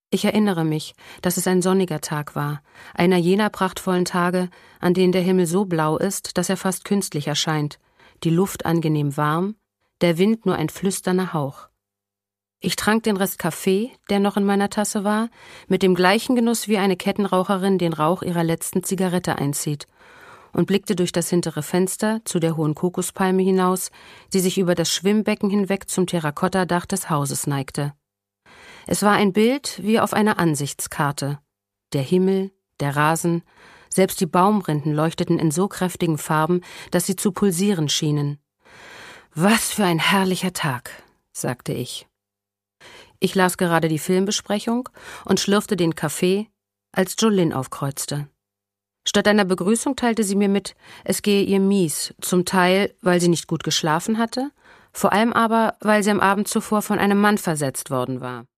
Ich erinnere mich, dass es ein sonniger Tag war, einer jener prachtvollen Tage, an denen der Himmel so blau ist, dass er fast künstlich erscheint, die Luft angenehm warm, der Wind nur ein flüsternder Hauch. Ich trank den Rest Kaffee, der noch in meiner Tasse war, mit dem gleichen Genuss wie eine Kettenraucherin den Rauch ihrer letzten Zigarette einzieht, und blickte durch das hintere Fenster zu der hohen Kokospalme hinaus, die sich über das Schwimmbecken hinweg zum Terrakottadach des Hauses neigte. Es war ein Bild wie auf einer Ansichtskarte. Der Himmel, der Rasen, selbst die Baumrinden leuchteten in so kräftigen Farben, dass sie zu pulsieren schienen. »Was für ein herrlicher Tag«, sagte ich. Ich las gerade die Filmbesprechung und schlürfte den Kaffee, als Jolynn aufkreuzte. Statt einer Begrüßung teilte sie mir mit, es gehe ihr mies, zum Teil, weil sie nicht gut geschlafen hatte, vor allem aber, weil sie am Abend zuvor von einem Mann versetzt worden war.